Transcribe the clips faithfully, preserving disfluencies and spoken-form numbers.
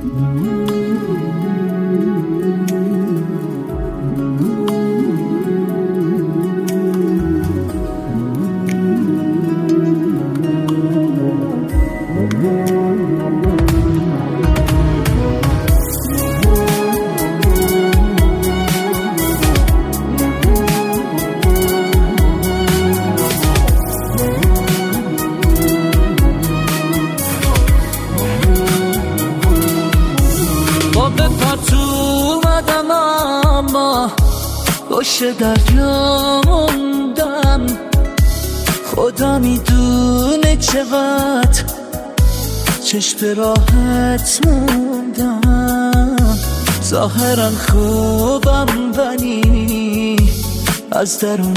باشه دریا موندم، خدا میدونه چقدر چشم راحت موندم. ظاهرا خوبم ولی از درون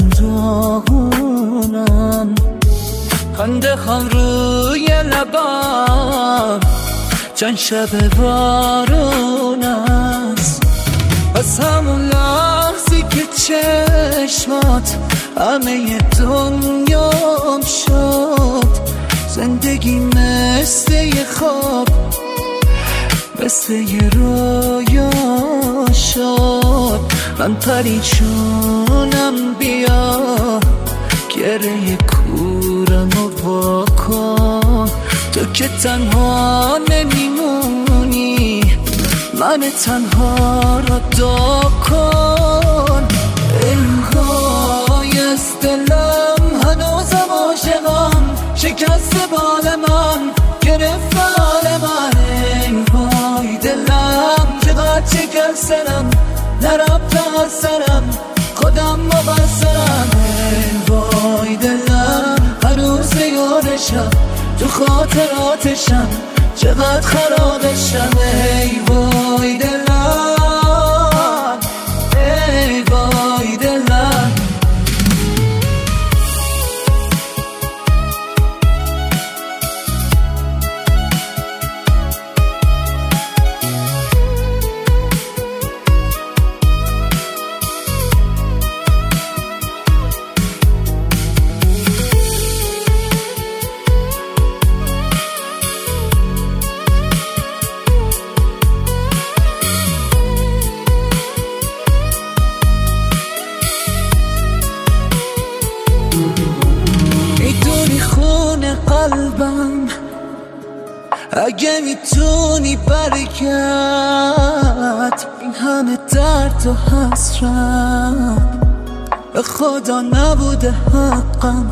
داغونم. خنده خان روی لبم چند شب بارون است. از همون لحظی که چشمات همه دنیام شد، زندگی مثل یه خواب، مثل یه رویا شد. من پریشونم، بیا گره کورم و واکن. تو که تنها نمیمونی، من تنها را دا کن. ای وای از دلم هنوزم عاشقم، شکست بال من گرفت حال من. ای وای دلم چقدر شکستم، نرفت از سرم، خودم مقصرم. ای وای دلم هر روز یادشم، تو خاطراتشم چقدر خرابشم. ای وای دلم، ای وای دلم. میدونی خونه قلبم، اگه میتونی برگرد. این همه درد و حسرت به خدا نبوده حقم،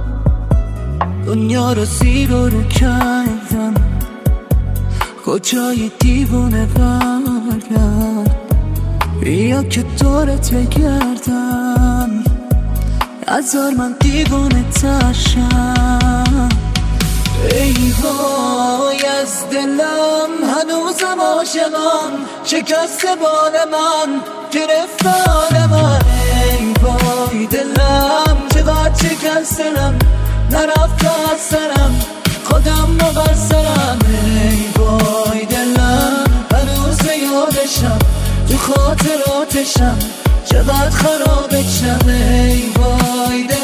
دنیا رو زیر و رو کردم. کجای دیوونه برگرد، بیا که دورت بگردم. نذار من دیوانه ترشم. ای وای از دلم هنوزم عاشقم، شکست بال من گرفت حال من. ای وای دلم چقدر شکستم، نرفت از سرم، خودم مقصرم. ای وای دلم هنوز یادشم، تو خاطراتشم چقدر خرابشم. ای وای دلم.